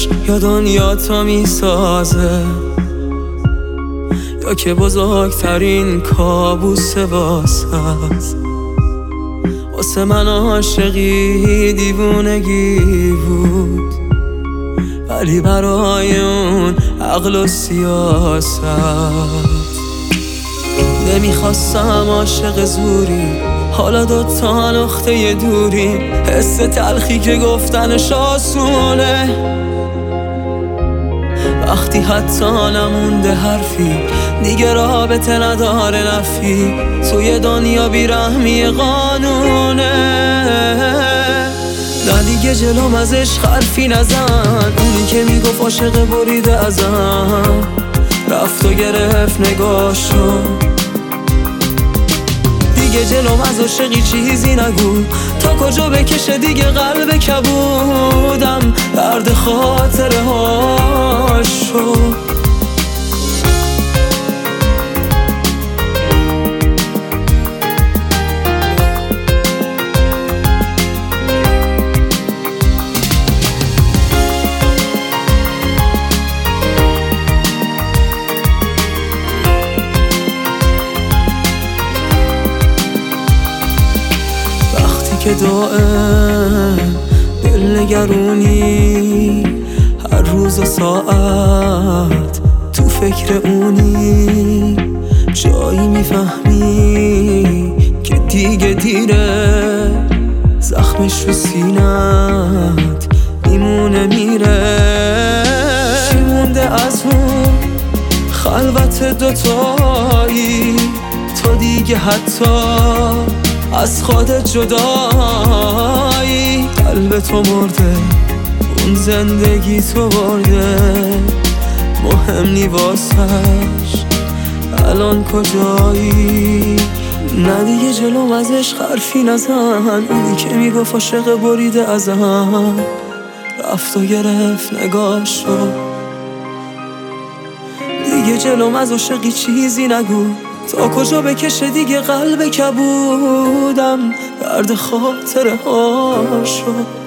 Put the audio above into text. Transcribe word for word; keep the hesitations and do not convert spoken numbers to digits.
عشق یا دنیا تا میسازه، یا که بزرگترین کابوس واسه است. واسه من عاشقی دیوونگی بود، ولی برای اون عقل و سیاست. نمیخواستم عاشق زوری، حالا دوتا نقطه دوری، حس تلخی که گفتنش آسونه. وقتی حتی نمونده حرفی، دیگه رابطه نداره نفی، توی دنیا بیرحمی قانونه. نه دیگه جلوم ازش حرفی نزن، اونی که میگفت عاشق بریده ازم، رفت و گرفت نگاشو. دیگه جلوم از عاشقی چیزی نگو، تا کجا بکشه دیگه قلب کبودم، درد خاطره هاشو. که دائم دل نگرونی، هر روز و ساعت تو فکر اونی، جایی میفهمی که دیگه دیره، زخمش رو سینت میمونه میره. چی مونده از اون خلوت دوتایی، تو دیگه حتی از خودت جدایی. قلب تو مرده، اون زندگی تو برده، مهم نی واسش الان کجایی. نه دیگه جلوم ازش حرفی نزن، اونی که میگفت عاشق بریده ازم، رفت و گرفت نگاشو. دیگه جلوم از عاشقی چیزی نگو، تا کجا بکشه دیگه قلب کبودم، درد خاطره هاشو.